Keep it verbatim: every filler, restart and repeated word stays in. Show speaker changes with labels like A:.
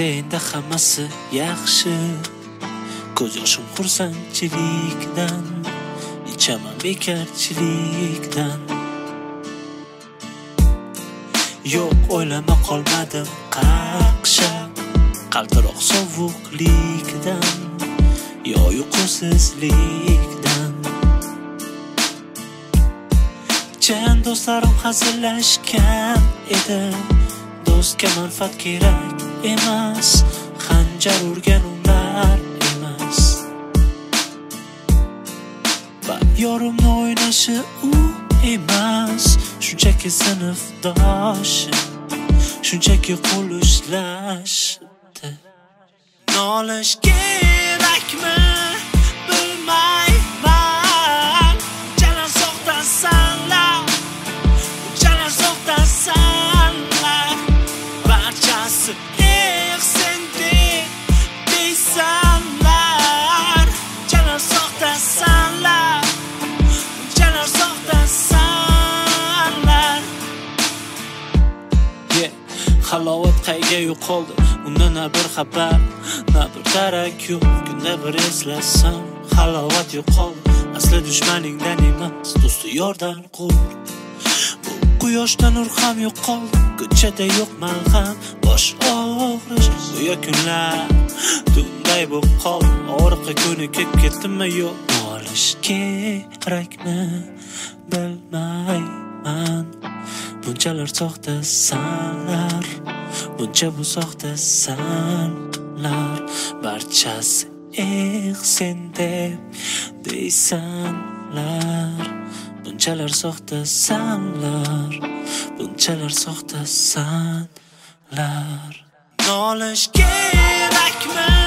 A: Menda endi hammasi yaxshi. Ko'z yoshim xursandchilikdan, ichaman bekarchilikdan. Yo'q, o'ylama qolmadim qaqshab, qaltiroq sovuqlikdan yo uyqusizlikdan. Chan do'stlarim hazillashgan edi, do'stga manfaat kerak emas, xanjar urgan ular emas. Va yorimni o'ynashi u emas, shunchaki sinfdoshim, shunchaki qo'l ushlashibdi. Nolish kerakmi bilmayman, jalan so'xtasanlar, jalan so'xtasanlar, barchasi ehsindek deysanlar, jalan so'xtasanlar, jalan so'xtasanlar. Yeah, halovat qayga yo'qoldi, unda na bir xabar, na bir darak yo'q. Kunda bir eslasam, halovat yo'qoldi. Asli dushmaningdan emas, do'sti yordan qo'rq. Bu quyoshdan nur ham yo'qoldi, ko'chada yo'q malham, bosh og'rish. Go'yo kunlar tunday bo'lib qoldi, og'riqqa ko'nikib ketdimmi yo'q. Nolish kerakmi bilmayman, bunchalar soxtasanlar, buncha bu soxtasanlar, barchasi ehsin deb deysanlar, bunchalar soxtasanlar, bunchalar soxtasanlar. Nolish kerakmi